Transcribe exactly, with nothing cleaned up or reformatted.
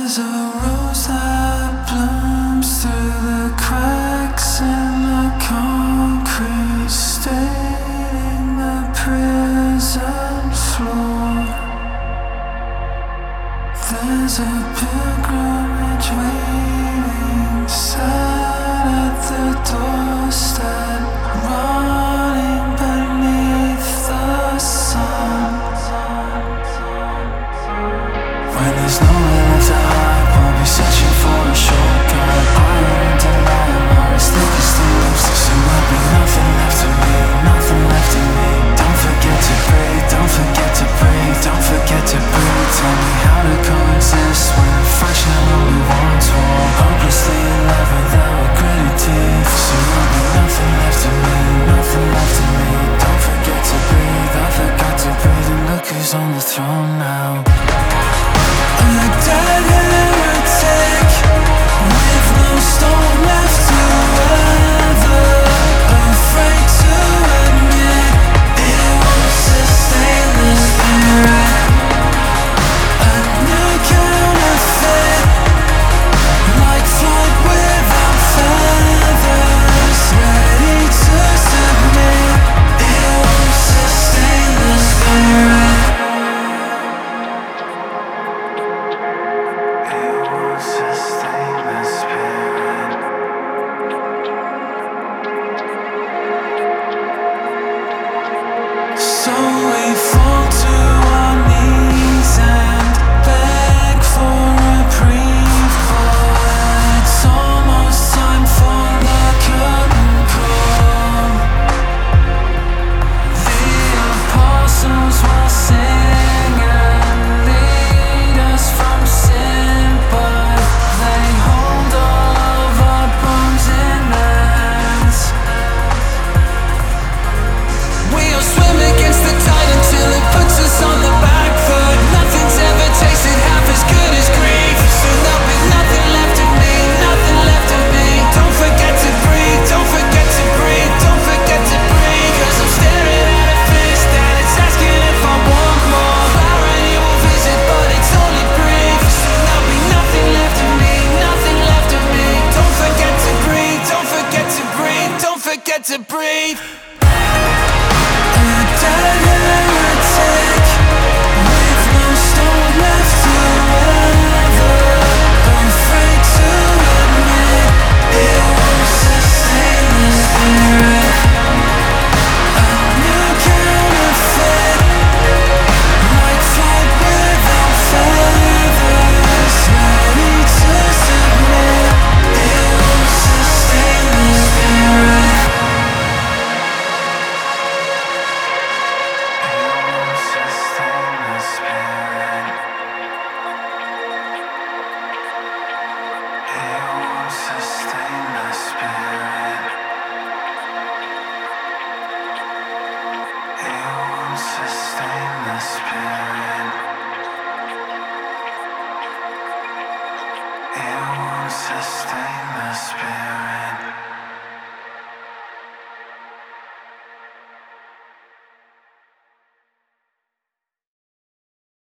There's a rose that blooms through the cracks in the concrete, staining the prison floor. There's a pilgrimage waiting, sat at the doorstep, running beneath the sun. When there's nowhere left to hide, we'll be searching for a shortcut. Iron denial, our sticky steps. Soon there'll be nothing left to me, nothing left in me. Don't forget to breathe, don't forget to breathe, don't forget to breathe. Tell me how to coexist when a fraction of what we once were. Hopelessly in love without a gritted teeth. Soon there'll be nothing left to me, nothing left in me. Don't forget to breathe, I forgot to breathe. And look who's on the throne now. A dead heretic with no stone left to weather, afraid to admit it won't sustain the spirit. A new counterfeit, like flight without feathers, ready to submit. It won't sustain the spirit. So we fall to our knees and beg for reprieve, but it's almost time for the curtain call. The apostles will sing and lead us from sin, but they hold all of our bones in their hands. We'll swim against the tide until it puts us on the back foot. Nothing's ever tasted half as good as grief. Soon there'll be nothing left of me, nothing left of me. Don't forget to breathe, don't forget to breathe, don't forget to breathe. Cause I'm staring at a fist and it's asking if I want more. Clarity will visit but it's only brief. Soon there'll be nothing left of me, nothing left of me. Don't forget to breathe, don't forget to breathe, don't forget to breathe. A dead heretic with no stone left to weather, afraid to admit it won't sustain the spirit. A new counterfeit, like flight without feathers, ready to submit. It won't sustain the spirit. Sustain the spirit.